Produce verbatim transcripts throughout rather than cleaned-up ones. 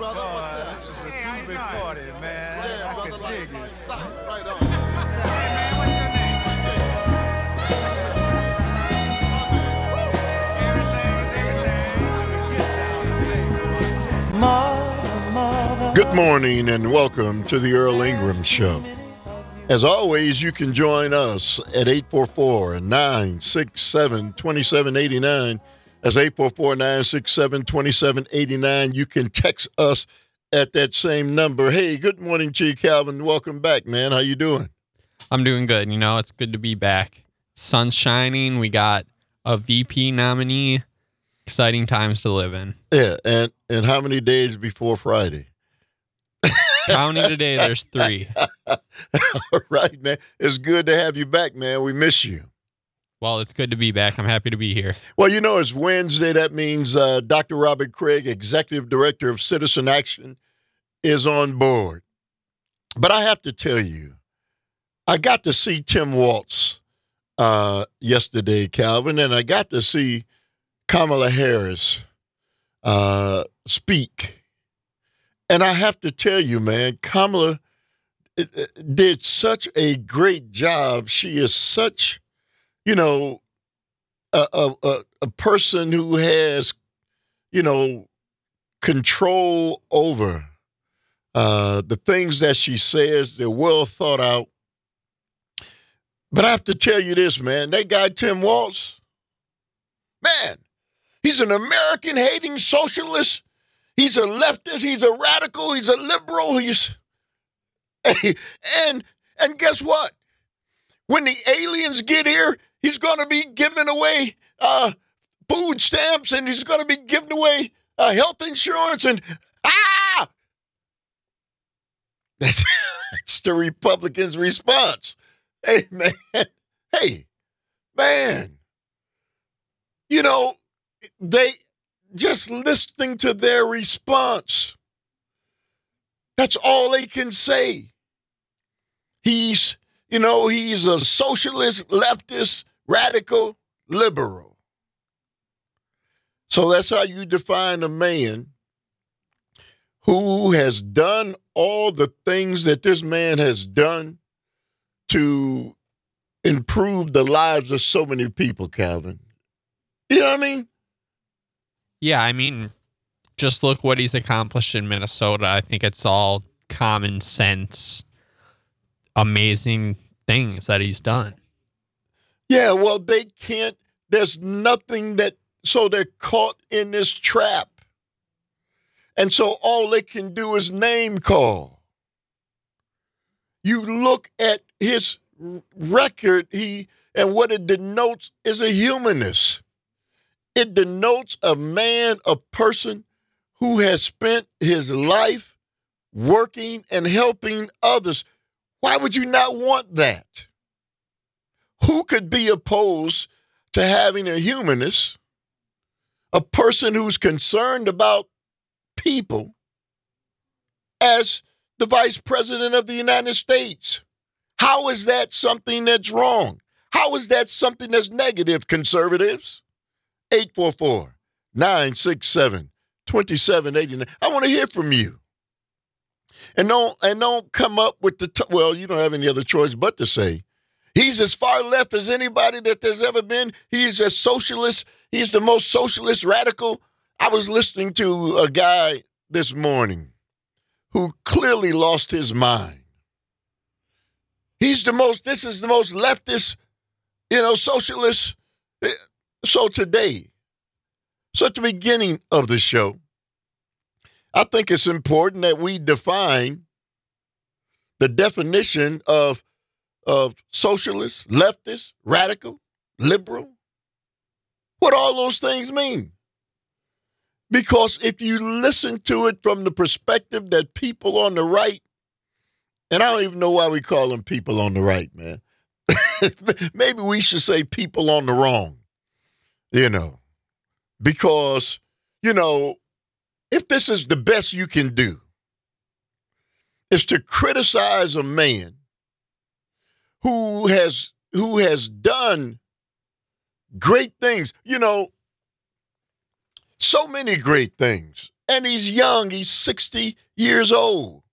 brother. What's up? This is a Hey, how you groovy doing? party, man. Yeah, I brother. can Like, dig it. stop. Right on. Hey, man, what's your name? Good morning and welcome to the Earl Ingram Show. As always, you can join us at eight four four, nine six seven, two seven eight nine. That's eight four four, nine six seven, two seven eight nine. You can text us at that same number. Hey, good morning to you, Calvin. Welcome back, man. How you doing? I'm doing good. You know, it's good to be back. Sun's shining. We got a V P nominee. Exciting times to live in. Yeah, and, and how many days before Friday? Counting today, there's three. All right, man. It's good to have you back, man. We miss you. Well, it's good to be back. I'm happy to be here. Well, you know, it's Wednesday. That means uh, Doctor Robert Craig, Executive Director of Citizen Action, is on board. But I have to tell you, I got to see Tim Walz uh, yesterday, Calvin, and I got to see Kamala Harris uh, speak. And I have to tell you, man, Kamala did such a great job. She is such, you know, a, a, a person who has, you know, control over uh, the things that she says. They're well thought out. But I have to tell you this, man, that guy, Tim Walz, man, he's an American-hating socialist. He's a leftist. He's a radical. He's a liberal. He's and and guess what? When the aliens get here, he's going to be giving away uh, food stamps, and he's going to be giving away uh, health insurance. And ah, that's, that's the Republicans' response. Hey man, hey man, you know they. Just listening to their response, that's all they can say. He's, you know, he's a socialist, leftist, radical, liberal. So that's how you define a man who has done all the things that this man has done to improve the lives of so many people, Calvin. You know what I mean? Yeah, I mean, just look what he's accomplished in Minnesota. I think it's all common sense, amazing things that he's done. Yeah, well, they can't, there's nothing that, so they're caught in this trap. And so all they can do is name call. You look at his record, he, and what it denotes is a humanist. It denotes a man, a person who has spent his life working and helping others. Why would you not want that? Who could be opposed to having a humanist, a person who's concerned about people, as the vice president of the United States? How is that something that's wrong? How is that something that's negative, conservatives? eight four four, nine six seven, two seven eight nine. I want to hear from you. And don't and don't come up with the, t- well, you don't have any other choice but to say, he's as far left as anybody that there's ever been. He's a socialist. He's the most socialist radical. I was listening to a guy this morning who clearly lost his mind. He's the most, this is the most leftist, you know, socialist. So today, so at the beginning of the show, I think it's important that we define the definition of, of socialist, leftist, radical, liberal, what all those things mean. Because if you listen to it from the perspective that people on the right, and I don't even know why we call them people on the right, man. Maybe we should say people on the wrong. You know, because, you know, if this is the best you can do, is to criticize a man who has who has done great things, you know, so many great things. And he's young. He's sixty years old.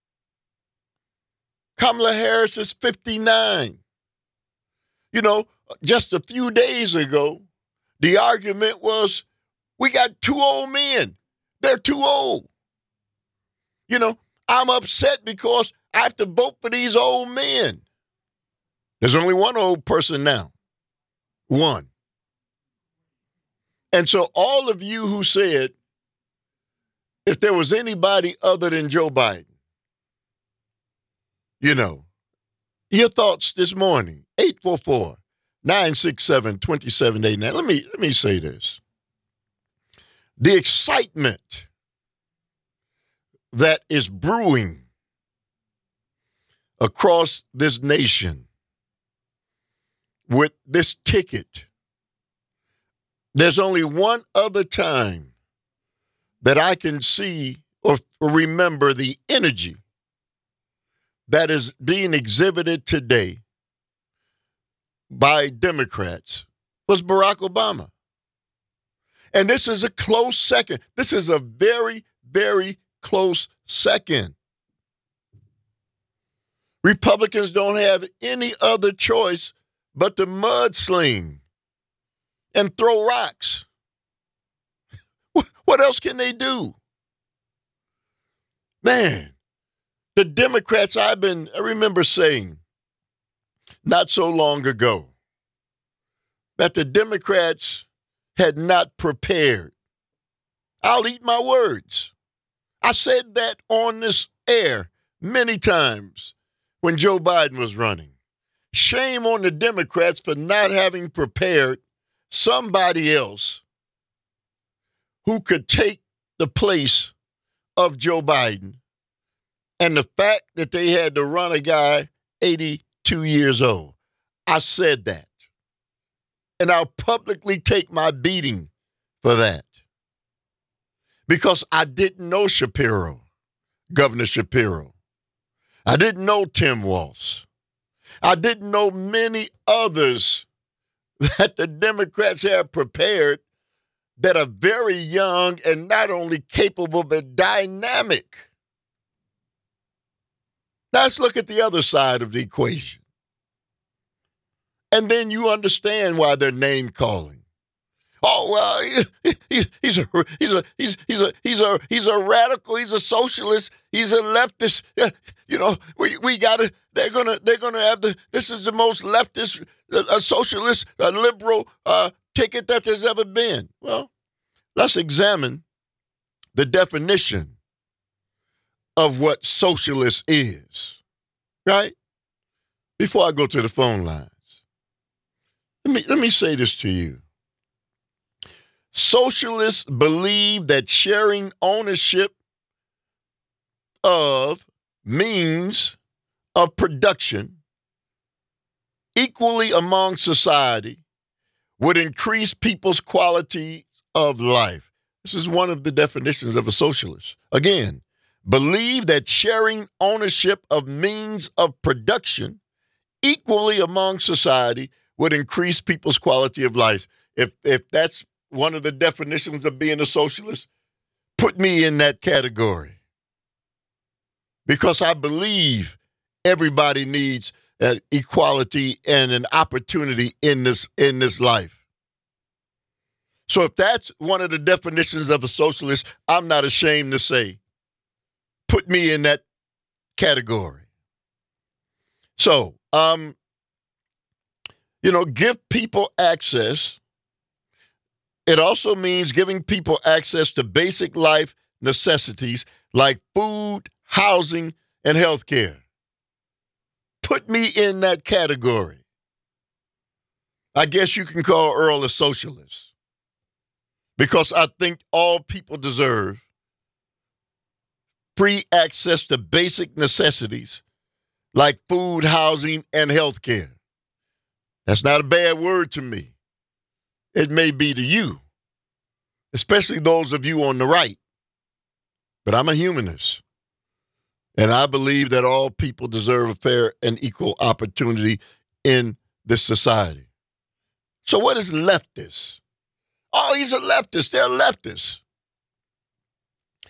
Kamala Harris is fifty-nine. You know, just a few days ago, the argument was, we got two old men. They're too old. You know, I'm upset because I have to vote for these old men. There's only one old person now. One. And so all of you who said, if there was anybody other than Joe Biden, you know, your thoughts this morning, eight four four, nine six seven, two seven eight nine. Let me, let me say this. The excitement that is brewing across this nation with this ticket, there's only one other time that I can see or remember the energy that is being exhibited today by Democrats was Barack Obama. And this is a close second. This is a very, very close second. Republicans don't have any other choice but to mudsling and throw rocks. What else can they do? Man, the Democrats, I've been, I remember saying not so long ago that the Democrats had not prepared. I'll eat my words. I said that on this air many times when Joe Biden was running. Shame on the Democrats for not having prepared somebody else who could take the place of Joe Biden. And the fact that they had to run a guy eighty-two years old. I said that. And I'll publicly take my beating for that. Because I didn't know Shapiro, Governor Shapiro. I didn't know Tim Walz. I didn't know many others that the Democrats have prepared that are very young and not only capable, but dynamic. Now let's look at the other side of the equation. And then you understand why they're name calling. Oh, well, he, he, he's a he's a he's he's a he's a he's a radical, he's a socialist, he's a leftist. You know, we we gotta they're gonna they're gonna have the this is the most leftist, a socialist, a liberal uh, ticket that there's ever been. Well, let's examine the definition of what socialist is, right? Before I go to the phone lines, let me let me say this to you. Socialists believe that sharing ownership of means of production equally among society would increase people's quality of life. This is one of the definitions of a socialist. Again, believe that sharing ownership of means of production equally among society would increase people's quality of life. If if that's one of the definitions of being a socialist, put me in that category. Because I believe everybody needs an equality and an opportunity in this in this life. So if that's one of the definitions of a socialist, I'm not ashamed to say, put me in that category. So, um, you know, give people access. It also means giving people access to basic life necessities like food, housing, and health care. Put me in that category. I guess you can call Earl a socialist because I think all people deserve free access to basic necessities like food, housing, and health care. That's not a bad word to me. It may be to you, especially those of you on the right. But I'm a humanist, and I believe that all people deserve a fair and equal opportunity in this society. So what is leftist? Oh, he's a leftist. They're leftists.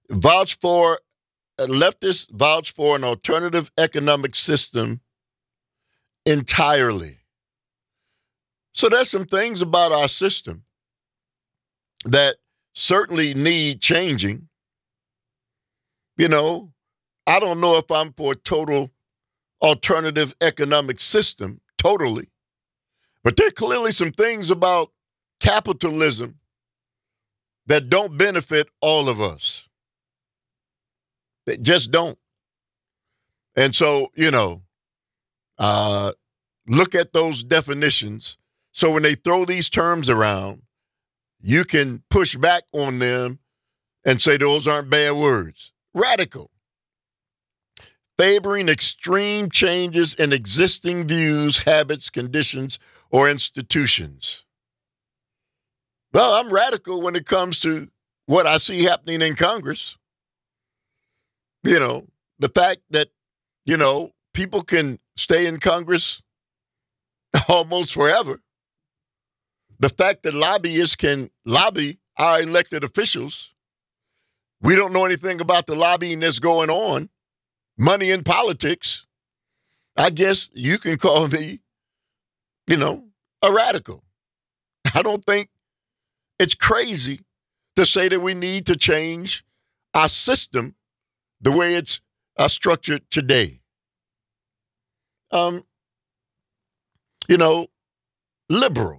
Vouch for, uh, leftists vouch for an alternative economic system entirely. So there's some things about our system that certainly need changing. You know, I don't know if I'm for a total alternative economic system, totally. But there are clearly some things about capitalism that don't benefit all of us. They just don't. And so, you know, uh, look at those definitions. So when they throw these terms around, you can push back on them and say those aren't bad words. Radical. Favoring extreme changes in existing views, habits, conditions, or institutions. Well, I'm radical when it comes to what I see happening in Congress. You know, the fact that, you know, people can stay in Congress almost forever. The fact that lobbyists can lobby our elected officials. We don't know anything about the lobbying that's going on. Money in politics. I guess you can call me, you know, a radical. I don't think it's crazy to say that we need to change our system the way it's uh, structured today. Um, you know, liberal.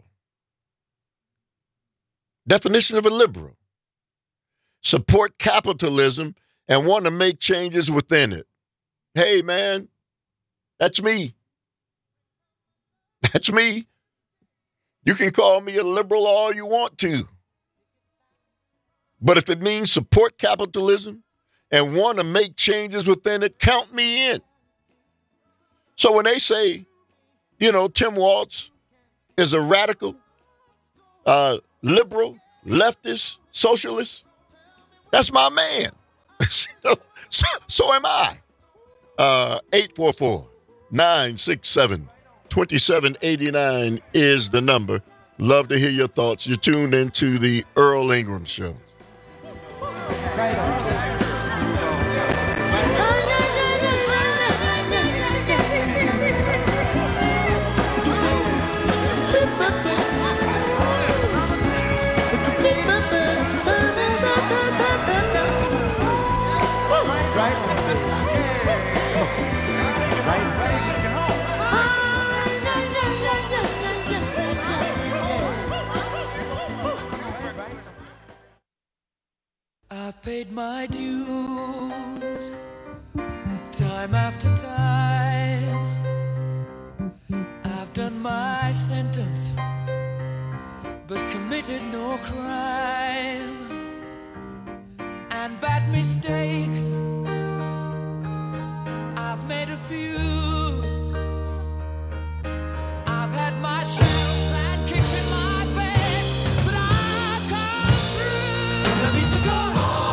Definition of a liberal. Support capitalism and want to make changes within it. Hey, man, that's me. That's me. You can call me a liberal all you want to. But if it means support capitalism and want to make changes within it, count me in. So when they say, you know, Tim Walz is a radical, uh, liberal, leftist, socialist, that's my man. so, so, so am I. Uh, eight four four, nine six seven, two seven eight nine is the number. Love to hear your thoughts. You're tuned into the Earl Ingram Show. I've paid my dues time after time. I've done my sentence, but committed no crime. And bad mistakes, I've made a few. I've had my share of bad kicks in my face, but I've come through. And I need to go.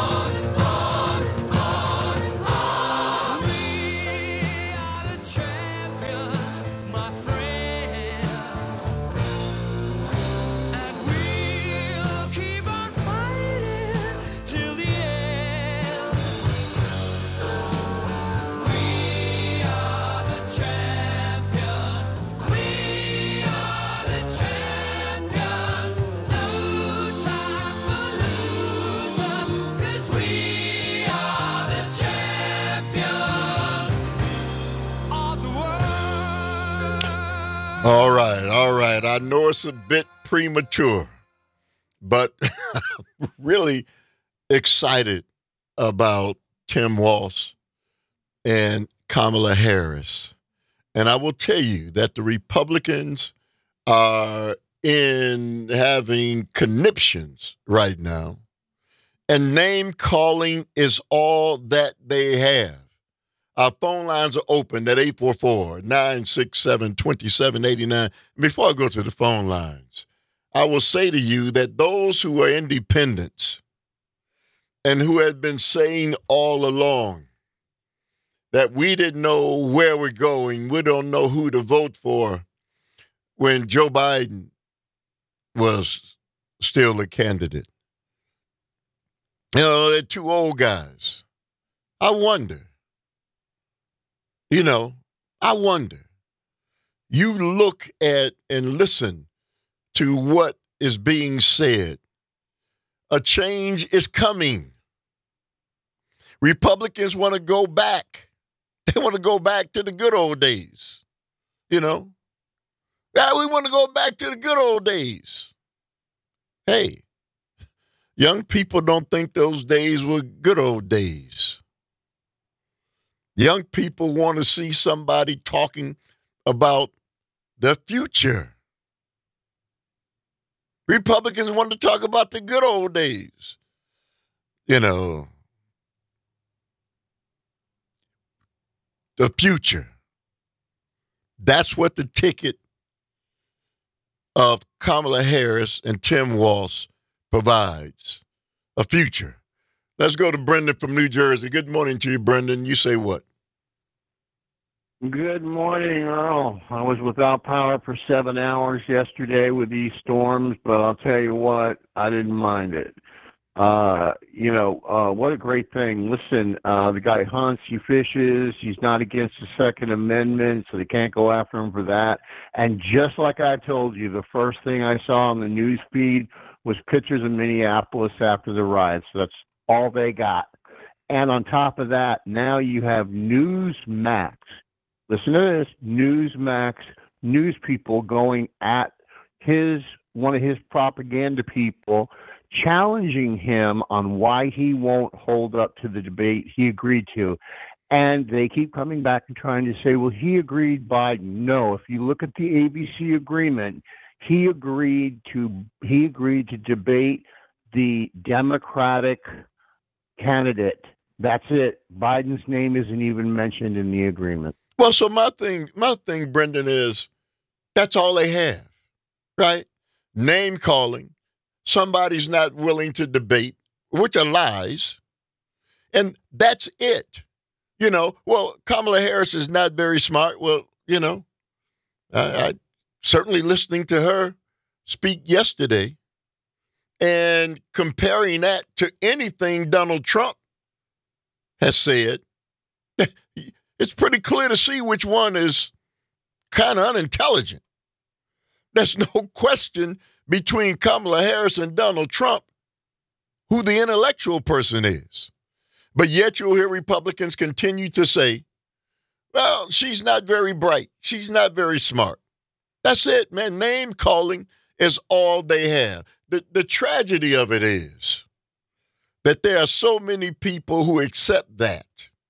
All right, all right. I know it's a bit premature, but I'm really excited about Tim Walz and Kamala Harris. And I will tell you that the Republicans are in having conniptions right now, and name calling is all that they have. Our phone lines are open at eight four four, nine six seven, two seven eight nine. Before I go to the phone lines, I will say to you that those who are independents and who had been saying all along that we didn't know where we're going, we don't know who to vote for when Joe Biden was still a candidate. You know, they're two old guys. I wonder. You know, I wonder. You look at and listen to what is being said. A change is coming. Republicans want to go back. They want to go back to the good old days. You know? Yeah, we want to go back to the good old days. Hey, young people don't think those days were good old days. Young people want to see somebody talking about the future. Republicans want to talk about the good old days. You know, the future. That's what the ticket of Kamala Harris and Tim Walz provides, a future. Let's go to Brendan from New Jersey. Good morning to you, Brendan. You say what? Good morning, Earl. I was without power for seven hours yesterday with these storms, but I'll tell you what, I didn't mind it. Uh, you know, uh, what a great thing. Listen, uh, the guy hunts, he fishes, he's not against the Second Amendment, so they can't go after him for that. And just like I told you, the first thing I saw on the news feed was pictures of Minneapolis after the riots. So that's all they got. And on top of that, now you have Newsmax. Listen to this, Newsmax news people going at his one of his propaganda people, challenging him on why he won't hold up to the debate he agreed to. And they keep coming back and trying to say, well, he agreed by no. If you look at the A B C agreement, he agreed to he agreed to debate the Democratic candidate. That's it. Biden's name isn't even mentioned in the agreement. Well, so my thing, my thing, Brendan, is that's all they have, right? Name calling. Somebody's not willing to debate, which are lies. And that's it. You know, well, Kamala Harris is not very smart. Well, you know, I, I certainly listening to her speak yesterday and comparing that to anything Donald Trump has said, it's pretty clear to see which one is kind of unintelligent. There's no question between Kamala Harris and Donald Trump who the intellectual person is. But yet you'll hear Republicans continue to say, well, she's not very bright. She's not very smart. That's it, man. Name calling is all they have. The, the tragedy of it is that there are so many people who accept that.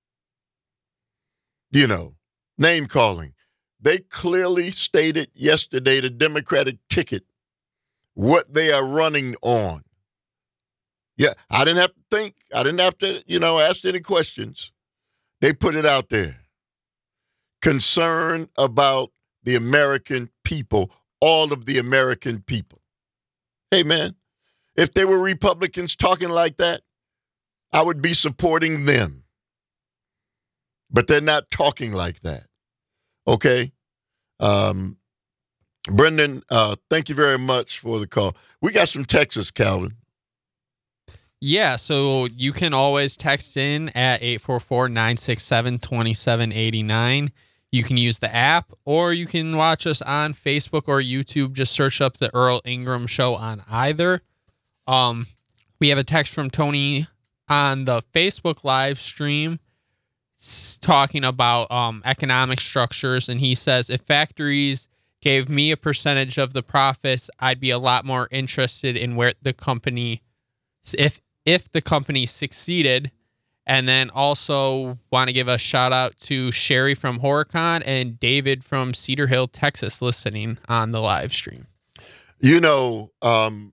You know, name calling. They clearly stated yesterday the Democratic ticket, what they are running on. Yeah, I didn't have to think. I didn't have to, you know, ask any questions. They put it out there. Concern about the American people, all of the American people. Hey, man, if they were Republicans talking like that, I would be supporting them. But they're not talking like that. Okay? Um, Brendan, uh, thank you very much for the call. We got some Texas, Calvin. Yeah, so you can always text in at eight four four, nine six seven, two seven eight nine. You can use the app, or you can watch us on Facebook or YouTube. Just search up the Earl Ingram Show on either. Um, we have a text from Tony on the Facebook live stream talking about um, economic structures, and he says, if factories gave me a percentage of the profits, I'd be a lot more interested in where the company, if if the company succeeded. And then also want to give a shout out to Sherry from Horicon and David from Cedar Hill, Texas, listening on the live stream. You know, um,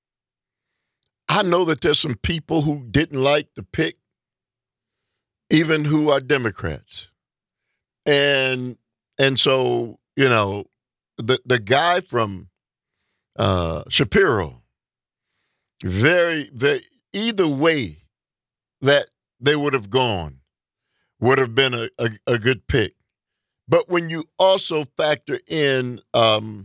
I know that there's some people who didn't like the pick, even who are Democrats. And and so, you know, the, the guy from uh, Shapiro, very, very, either way that they would have gone would have been a, a, a good pick. But when you also factor in um,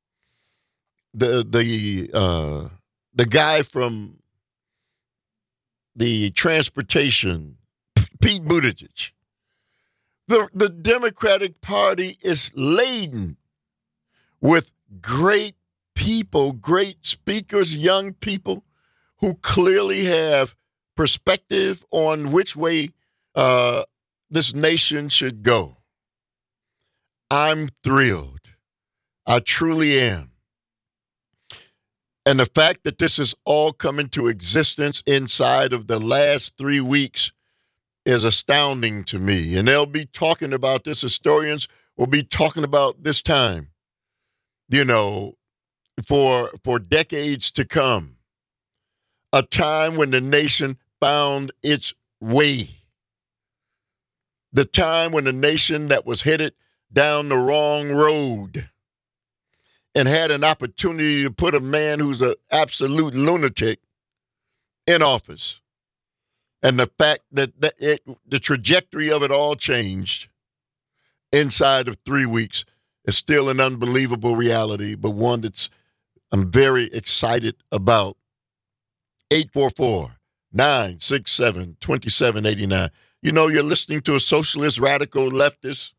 the the uh, the guy from the transportation, Pete Buttigieg. The, the Democratic Party is laden with great people, great speakers, young people who clearly have perspective on which way uh, this nation should go. I'm thrilled. I truly am. And the fact that this has all come into existence inside of the last three weeks is astounding to me. And they'll be talking about this. Historians will be talking about this time, you know, for, for decades to come. A time when the nation found its way. The time when the nation that was headed down the wrong road and had an opportunity to put a man who's an absolute lunatic in office. And the fact that, that it, the trajectory of it all changed inside of three weeks is still an unbelievable reality, but one that's I'm very excited about. eight four four, nine six seven, two seven eight nine. You know, you're listening to a socialist, radical, leftist.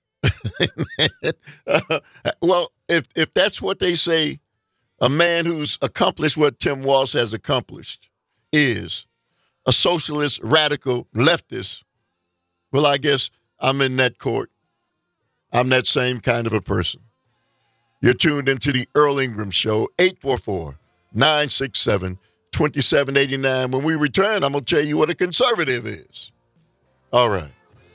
uh, well, if if that's what they say, a man who's accomplished what Tim Walz has accomplished is a socialist, radical, leftist, well, I guess I'm in that court. I'm that same kind of a person. You're tuned into the Earl Ingram Show, eight four four, nine six seven, two seven eight nine. When we return, I'm going to tell you what a conservative is. All right.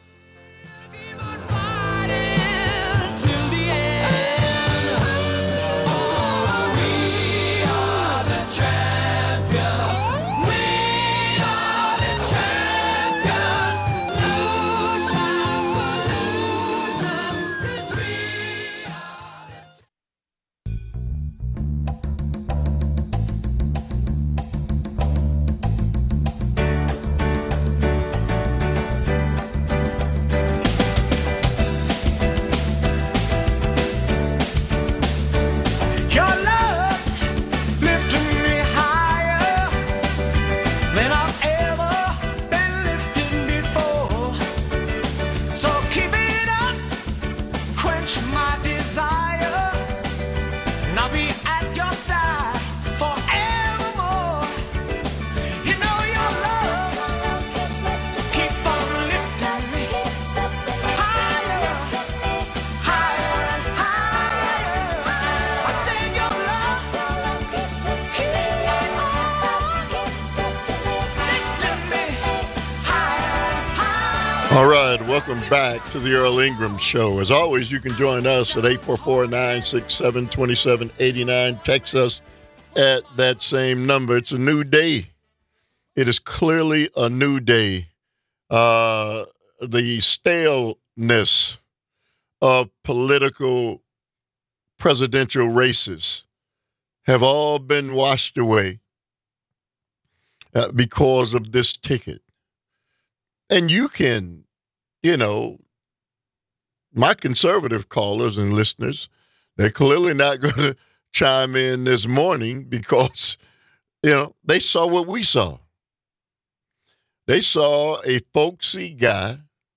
All right, welcome back to the Earl Ingram Show. As always, you can join us at eight four four, nine six seven, two seven eight nine. Text us at that same number. It's a new day. It is clearly a new day. Uh, the staleness of political presidential races have all been washed away uh, because of this ticket. And you can, you know, my conservative callers and listeners, they're clearly not going to chime in this morning because, you know, they saw what we saw. They saw a folksy guy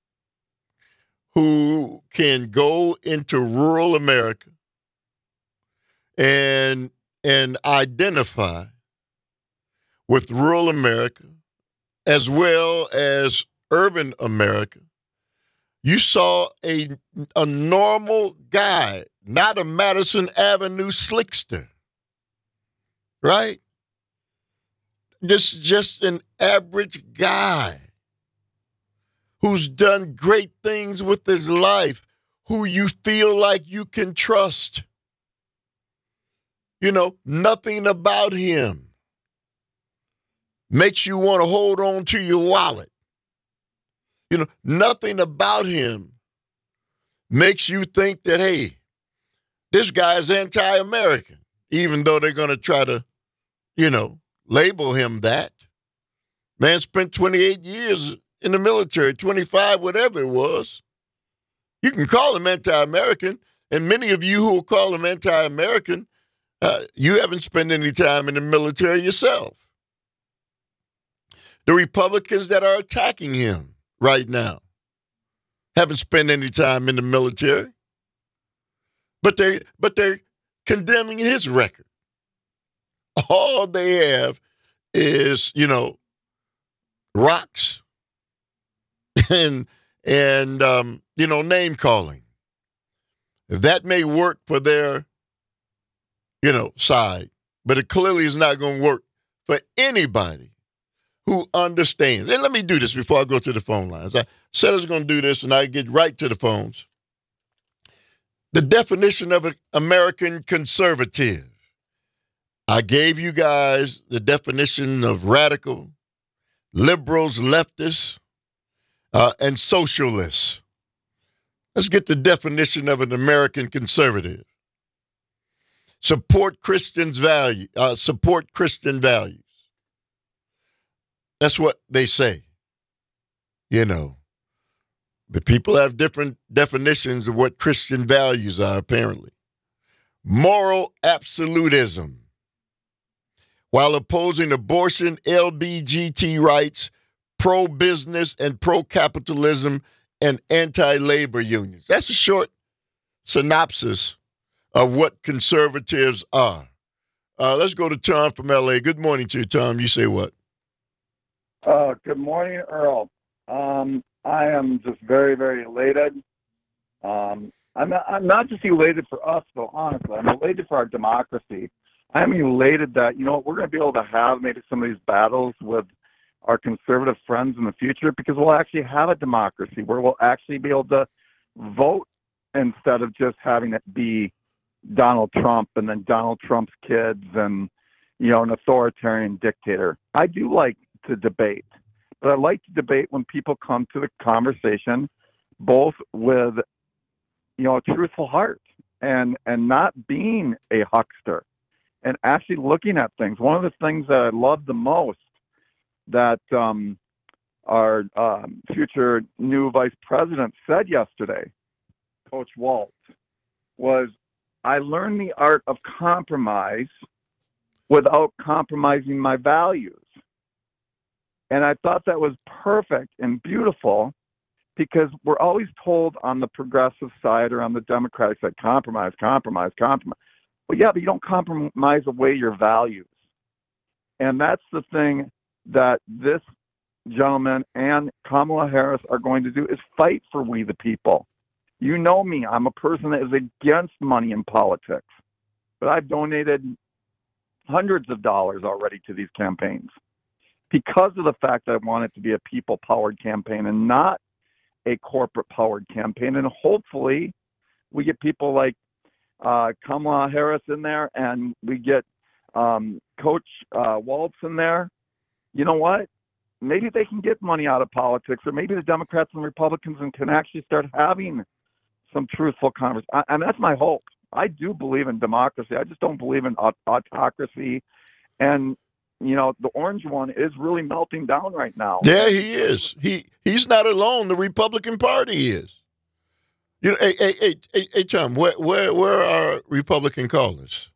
who can go into rural America and, and identify with rural America as well as urban America. You saw a, a normal guy, not a Madison Avenue slickster, right? Just, just an average guy who's done great things with his life, who you feel like you can trust. You know, nothing about him makes you want to hold on to your wallet. You know, nothing about him makes you think that, hey, this guy is anti-American, even though they're going to try to, you know, label him that. Man spent twenty-eight years in the military, twenty-five, whatever it was. You can call him anti-American, and many of you who will call him anti-American, uh, you haven't spent any time in the military yourself. The Republicans that are attacking him right now haven't spent any time in the military, but they but they're condemning his record. All they have is, you know, rocks and and um, you know, name calling. That may work for their, you know, side, but it clearly is not going to work for anybody who understands. And let me do this before I go to the phone lines. I said I was going to do this, and I get right to the phones. The definition of an American conservative. I gave you guys the definition of radical, liberals, leftists, uh, and socialists. Let's get the definition of an American conservative. Support Christians' value, uh, support Christian values. That's what they say. You know, the people have different definitions of what Christian values are, apparently. Moral absolutism. While opposing abortion, L B G T rights, pro-business and pro-capitalism, and anti-labor unions. That's a short synopsis of what conservatives are. Uh, let's go to Tom from L A. Good morning to you, Tom. You say what? Uh, good morning, Earl. Um, I am just very, very elated. Um, I'm, not, I'm not just elated for us, though, honestly. I'm elated for our democracy. I'm elated that, you know, we're going to be able to have maybe some of these battles with our conservative friends in the future because we'll actually have a democracy where we'll actually be able to vote instead of just having it be Donald Trump and then Donald Trump's kids and, you know, an authoritarian dictator. I do like to debate, but I like to debate when people come to the conversation both with, you know, a truthful heart and, and not being a huckster and actually looking at things. One of the things that I love the most that um, our um, future new vice president said yesterday, Coach Waltz, was, I learned the art of compromise without compromising my values. And I thought that was perfect and beautiful because we're always told on the progressive side or on the Democratic side, compromise, compromise, compromise. Well, yeah, but you don't compromise away your values. And that's the thing that this gentleman and Kamala Harris are going to do is fight for we the people. You know me, I'm a person that is against money in politics, but I've donated hundreds of dollars already to these campaigns because of the fact that I want it to be a people-powered campaign and not a corporate-powered campaign. And hopefully we get people like uh, Kamala Harris in there and we get um, Coach uh, Waltz in there. You know what? Maybe they can get money out of politics, or maybe the Democrats and Republicans can actually start having some truthful conversation. And that's my hope. I do believe in democracy. I just don't believe in aut- autocracy. And, you know, the orange one is really melting down right now. Yeah, he is. He He's not alone. The Republican Party is. You know, hey, hey, hey, hey, hey Tom, where, where, where are Republican callers?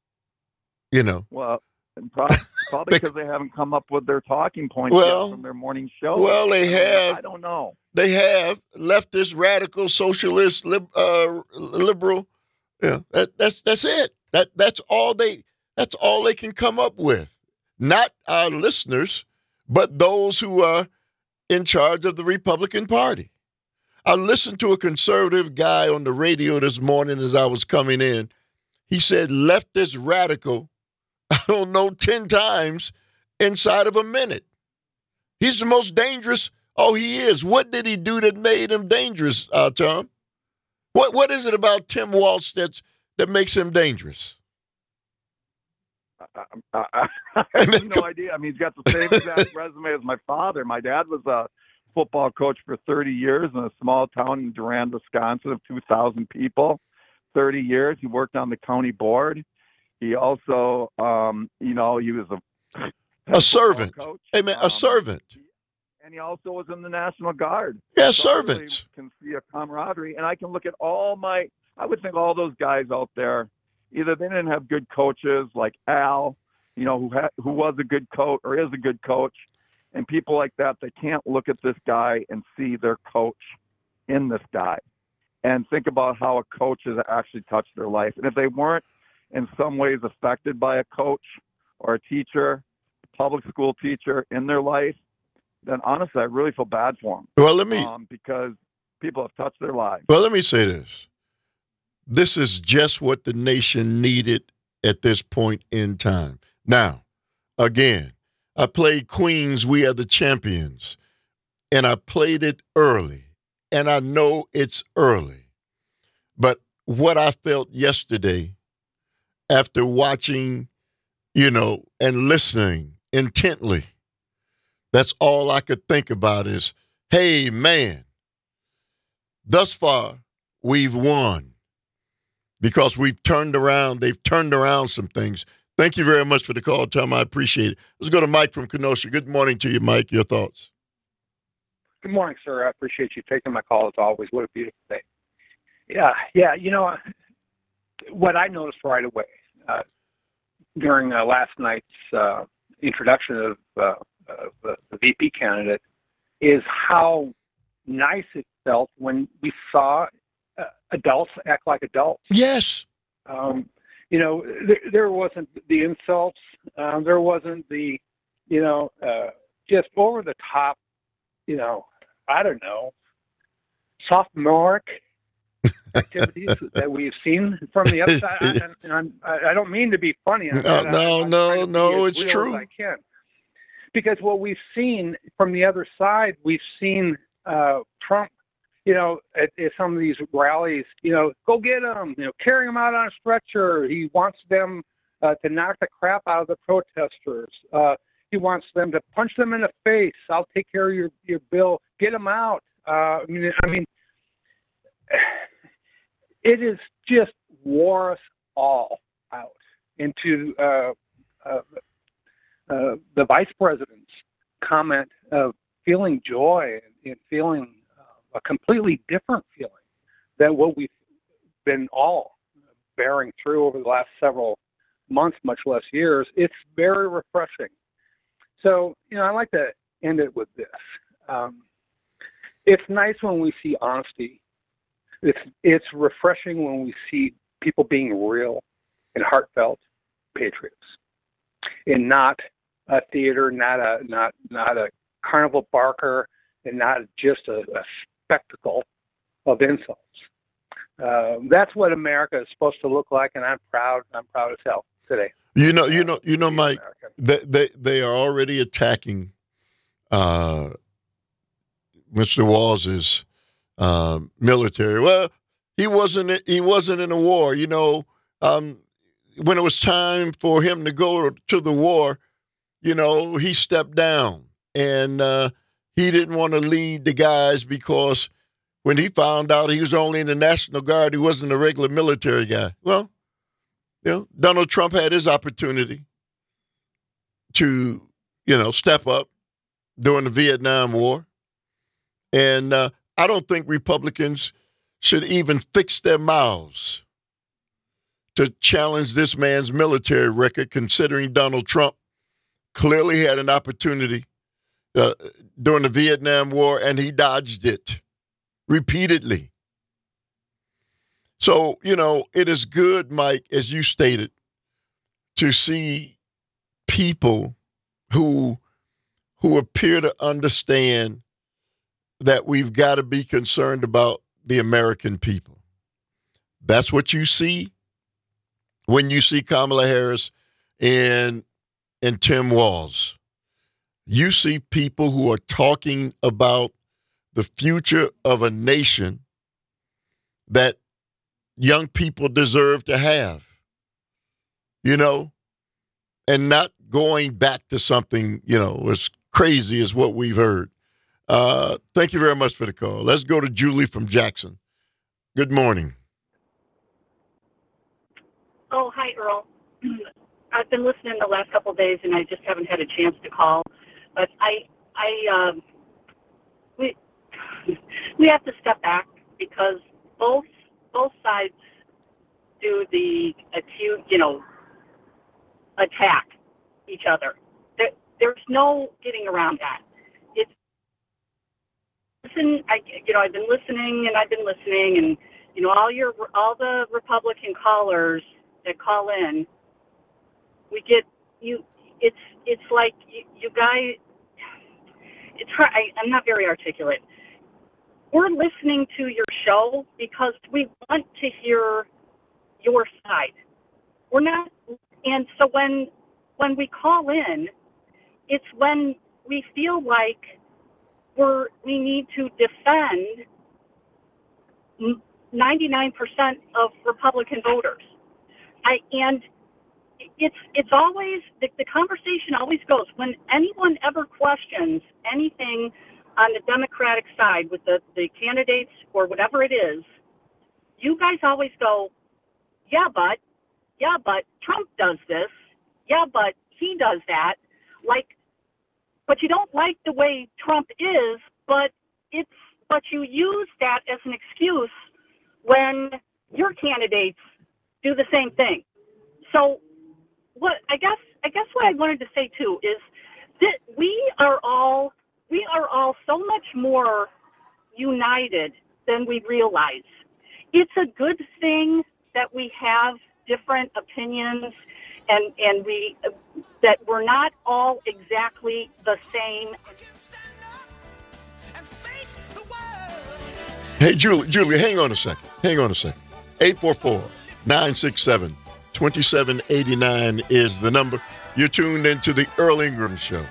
You know. Well, probably, probably because they haven't come up with their talking points well, yet from their morning show. Well, they have. I don't know. They have leftist, radical, socialist, lib, uh, liberal. Yeah, that, that's that's it. That that's all they. That's all they can come up with. Not our listeners, but those who are in charge of the Republican Party. I listened to a conservative guy on the radio this morning as I was coming in. He said leftist, radical. I don't know, ten times inside of a minute. He's the most dangerous. Oh, he is. What did he do that made him dangerous, uh, Tom? What What is it about Tim Waltz that's, that makes him dangerous? I, I, I have no idea. I mean, he's got the same exact resume as my father. My dad was a football coach for thirty years in a small town in Durand, Wisconsin of two thousand people. thirty years. He worked on the county board. He also, um, you know, he was a a servant. Coach. Hey, man, a um, servant. And he also was in the National Guard. Yeah, so servants. I really can see a camaraderie. And I can look at all my, I would think all those guys out there, either they didn't have good coaches like Al, you know, who had, who was a good coach or is a good coach. And people like that, they can't look at this guy and see their coach in this guy and think about how a coach has actually touched their life. And if they weren't in some ways affected by a coach or a teacher, public school teacher in their life, then honestly, I really feel bad for them. Well, let me um, because people have touched their lives. well let me say this. This is just what the nation needed at this point in time. Now, again, I played Queens, We Are the Champions, and I played it early, and I know it's early. But what I felt yesterday after watching, you know, and listening intently, that's all I could think about is, hey, man, thus far we've won because we've turned around. They've turned around some things. Thank you very much for the call, Tom. I appreciate it. Let's go to Mike from Kenosha. Good morning to you, Mike. Your thoughts? Good morning, sir. I appreciate you taking my call as always. What a beautiful day. Yeah, yeah. You know, what I noticed right away uh, during uh, last night's uh, introduction of, uh, of uh, the V P candidate is how nice it felt when we saw uh, adults act like adults. Yes. Um, you know, there, there wasn't the insults. Um, there wasn't the, you know, uh, just over the top, you know, I don't know, sophomoric activities that we've seen from the other side. I, and I'm, I don't mean to be funny. No, I, no, I'm no, trying to be no, as it's real true. as I can. Because what we've seen from the other side, we've seen uh, Trump, you know, at, at some of these rallies, you know, go get them, you know, carry them out on a stretcher. He wants them uh, to knock the crap out of the protesters. Uh, he wants them to punch them in the face. I'll take care of your, your bill. Get them out. Uh, I mean, I mean, it is just wore us all out into uh, uh, uh, the vice president's comment of feeling joy and, and feeling uh, a completely different feeling than what we've been all bearing through over the last several months, much less years. It's very refreshing. So, you know, I like to end it with this. Um, it's nice when we see honesty. It's it's refreshing when we see people being real and heartfelt patriots, and not a theater, not a not not a carnival barker, and not just a, a spectacle of insults. Uh, that's what America is supposed to look like, and I'm proud. I'm proud as hell today. You know, you know, you know, to be Mike. American. They they, they are already attacking uh, Mister Walls's um, military. Well, he wasn't. He wasn't in a war. You know, um, when it was time for him to go to the war, you know, he stepped down, and uh, he didn't want to lead the guys because when he found out he was only in the National Guard, he wasn't a regular military guy. Well, you know, Donald Trump had his opportunity to, you know, step up during the Vietnam War. And uh, I don't think Republicans should even fix their mouths to challenge this man's military record, considering Donald Trump clearly had an opportunity uh, during the Vietnam War, and he dodged it repeatedly. So, you know, it is good, Mike, as you stated, to see people who who appear to understand that we've got to be concerned about the American people. That's what you see when you see Kamala Harris and, and Tim Walz. You see people who are talking about the future of a nation that young people deserve to have, you know, and not going back to something, you know, as crazy as what we've heard. Uh, thank you very much for the call. Let's go to Julie from Jackson. Good morning. Oh, hi, Earl. I've been listening the last couple of days, and I just haven't had a chance to call. But I, I, um, we, we have to step back because both both sides do the acute, you know, attack each other. There, there's no getting around that. listen. I you know I've been listening and I've been listening, and you know all your all the Republican callers that call in, we get you. It's it's like you, you guys. It's hard. I, I'm not very articulate. We're listening to your show because we want to hear your side. We're not, and so when when we call in, it's when we feel like we're we need to defend ninety-nine percent of Republican voters. I and it's it's always the, the conversation always goes when anyone ever questions anything on the Democratic side with the, the candidates or whatever it is, you guys always go, yeah, but, yeah, but Trump does this. Yeah, but he does that. Like, but you don't like the way Trump is, but it's, but you use that as an excuse when your candidates do the same thing. So what, I guess, I guess what I wanted to say too is that we are all, we are all so much more united than we realize. It's a good thing that we have different opinions and, and we, that we're not all exactly the same. Hey, Julie, Julie, hang on a second. Hang on a second. eight four four, nine six seven, two seven eight nine is the number. You're tuned into the Earl Ingram Show.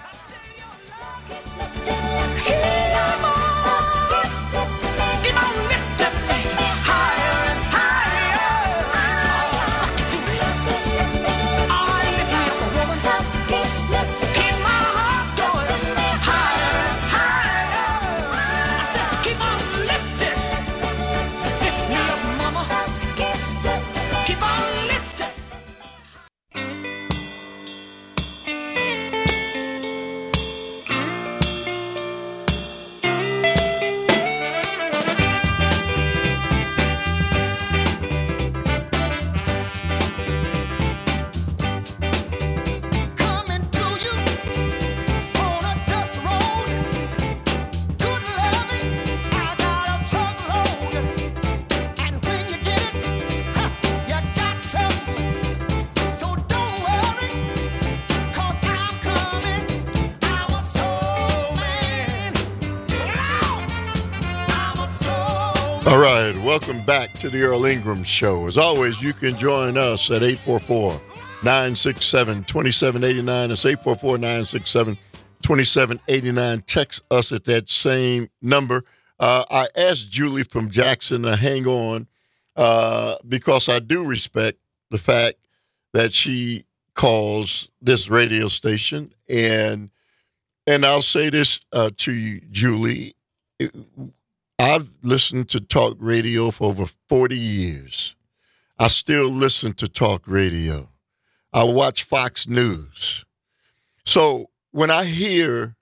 All right, welcome back to the Earl Ingram Show. As always, you can join us at eight four four, nine six seven, two seven eight nine. It's eight four four, nine six seven, two seven eight nine. Text us at that same number. Uh, I asked Julie from Jackson to hang on uh, because I do respect the fact that she calls this radio station. And and I'll say this uh, to you, Julie. It, I've listened to talk radio for over forty years. I still listen to talk radio. I watch Fox News. So when I hear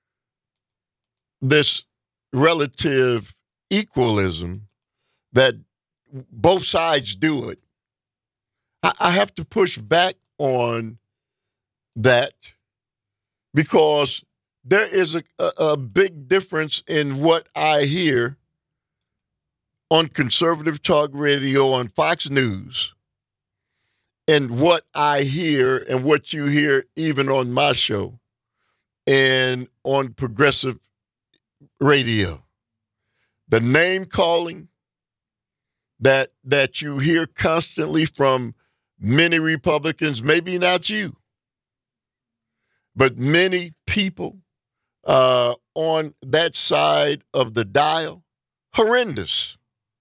this relative equalism that both sides do it, I, I have to push back on that because there is a, a, a big difference in what I hear on conservative talk radio on Fox News and what I hear and what you hear even on my show and on progressive radio. The name calling that that you hear constantly from many Republicans, maybe not you, but many people Uh, on that side of the dial, horrendous.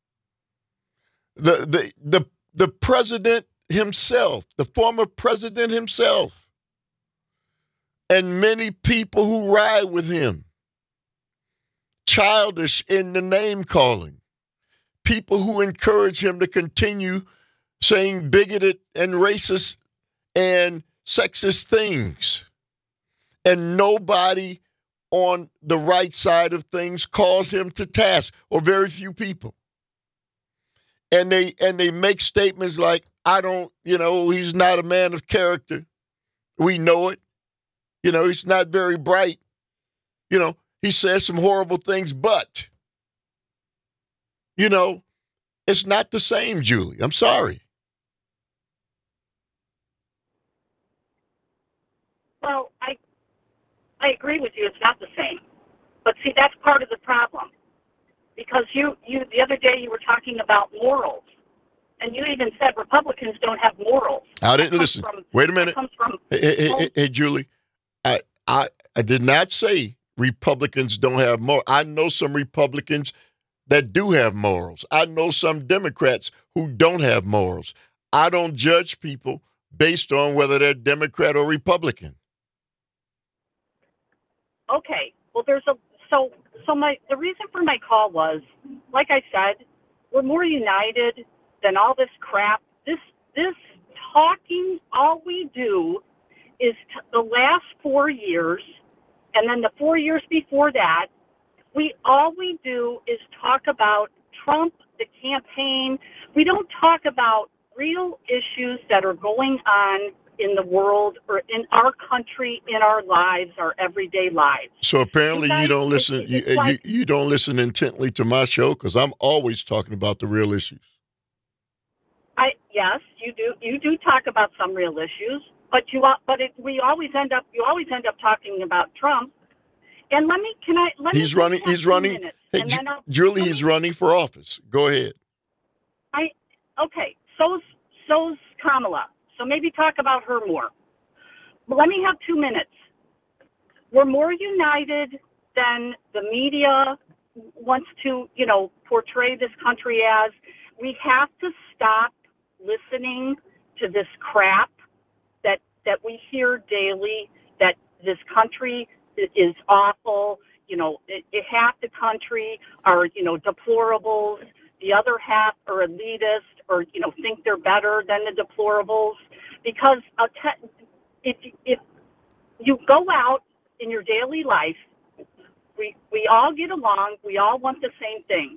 The, the the the president himself, the former president himself, and many people who ride with him, childish in the name calling, people who encourage him to continue saying bigoted and racist and sexist things, and nobody on the right side of things calls him to task, or very few people. And they and they make statements like, I don't, you know, he's not a man of character. We know it. You know, he's not very bright. You know, He says some horrible things, but, you know, it's not the same, Julie. I'm sorry. Well, I I agree with you. It's not the same. But see, that's part of the problem. Because you, you the other day you were talking about morals. And you even said Republicans don't have morals. I didn't That listen. comes from- Wait a that minute. comes from Hey, hey, hey, hey, hey, Julie, I, I, I did not say Republicans don't have morals. I know some Republicans that do have morals. I know some Democrats who don't have morals. I don't judge people based on whether they're Democrat or Republican. Okay. Well, there's a so so my the reason for my call was, like I said, we're more united than all this crap. This this talking, all we do is t- the last four years, and then the four years before that, we all we do is talk about Trump, the campaign. We don't talk about real issues that are going on in the world or in our country, in our lives, our everyday lives. So apparently You you, guys- don't listen. it's- You, it's like- you you don't listen intently to my show because I'm always talking about the real issues. I yes, you do. You do talk about some real issues, but you al- but it, we always end up you always end up talking about Trump. And let me can I let He's me running. just have He's two running. minutes, Hey, and Ju- then I'll- Julie, let he's me- running for office. Go ahead. I okay. So's so's Kamala. So maybe talk about her more. But let me have two minutes. We're more united than the media wants to, you know, portray this country as. We have to stop listening to this crap that that we hear daily. That this country is awful. You know, it, it, half the country are, you know, deplorables. The other half are elitist, or you know, think they're better than the deplorables. Because I'll te- if if you go out in your daily life, we we all get along. We all want the same things.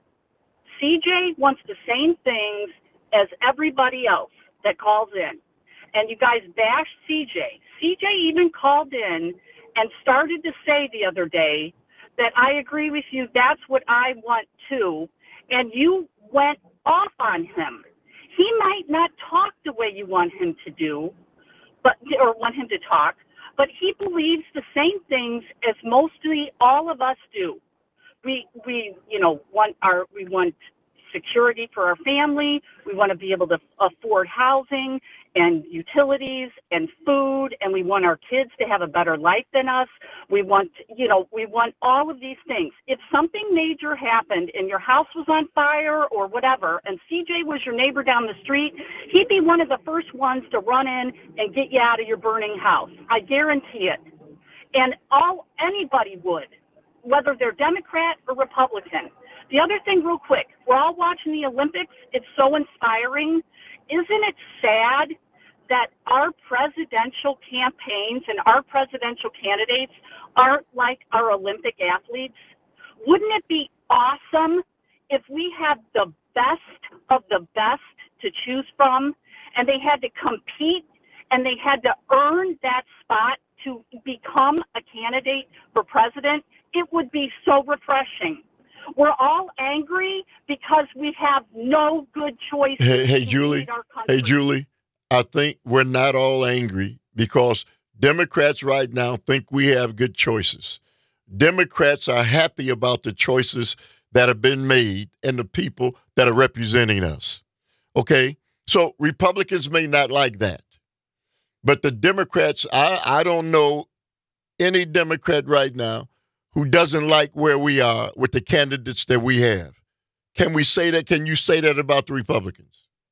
C J wants the same things as everybody else that calls in, and you guys bash C J. C J even called in and started to say the other day that I agree with you. That's what I want too, and you went off on him. He might not talk the way you want him to do, but or want him to talk, but he believes the same things as mostly all of us do. We we you know want our we want security for our family. We want to be able to afford housing and utilities and food, and we want our kids to have a better life than us. We want, you know, we want all of these things. If something major happened and your house was on fire or whatever, and C J was your neighbor down the street, he'd be one of the first ones to run in and get you out of your burning house. I guarantee it. And all anybody would, whether they're Democrat or Republican. The other thing, real quick, we're all watching the Olympics. It's so inspiring. Isn't it sad that our presidential campaigns and our presidential candidates aren't like our Olympic athletes? Wouldn't it be awesome if we had the best of the best to choose from, and they had to compete and they had to earn that spot to become a candidate for president? It would be so refreshing. We're all angry because we have no good choices. Hey, hey, to Julie. lead our country. Hey, Julie. I think we're not all angry because Democrats right now think we have good choices. Democrats are happy about the choices that have been made and the people that are representing us. Okay? So Republicans may not like that. But the Democrats, I, I don't know any Democrat right now who doesn't like where we are with the candidates that we have. Can we say that? Can you say that about the Republicans?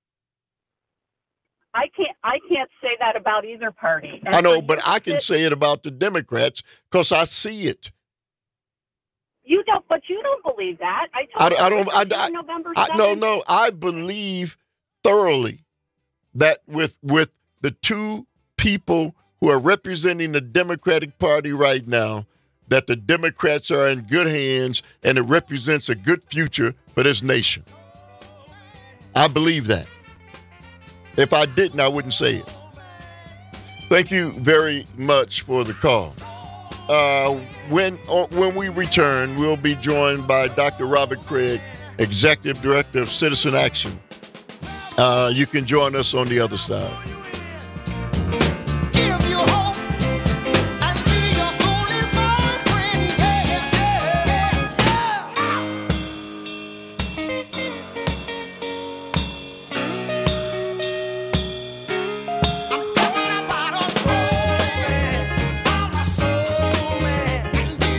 I can't. I can't say that about either party. And I know, for but you I to can sit- say it about the Democrats because I see it. You don't, but you don't believe that. I I, told I you don't. I, I, November I, no, seventh. no. I believe thoroughly that with with the two people who are representing the Democratic Party right now, that the Democrats are in good hands and it represents a good future for this nation. I believe that. If I didn't, I wouldn't say it. Thank you very much for the call. Uh, when uh, when we return, we'll be joined by Doctor Robert Craig, Executive Director of Citizen Action. Uh, you can join us on the other side.